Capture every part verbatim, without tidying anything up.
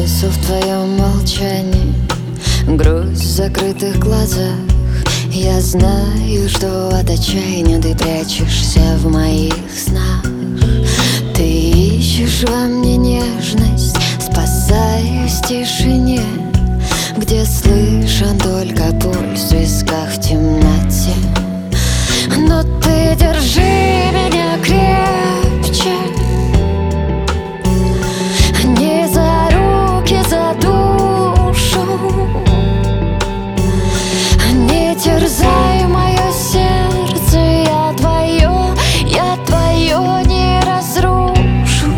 несу в твоем молчании, грусть в закрытых глазах. Я знаю, что от отчаяния ты прячешься в моих снах. Ты ищешь во мне нежность, спасаясь в тишине, где слышен только пульс в висках в темноте. Но ты держи меня крепче, не за руки, за душу. Не терзай мое сердце, я твое, я твое не разрушу.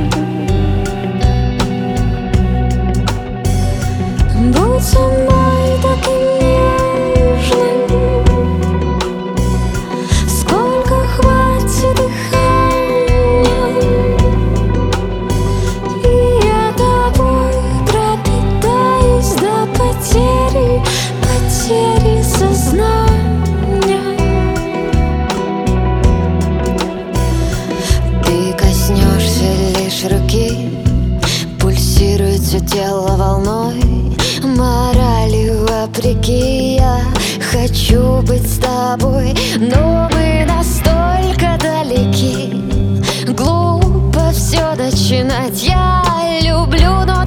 Будь со мной таким нежным, сколько хватит дыхания, и я тобой пропитаюсь до потери, потери сознания. Ты коснешься лишь руки, пульсирует все тело волной. Моралью вопреки я хочу быть с тобой, но мы настолько далеки. Глупо все начинать, я люблю, но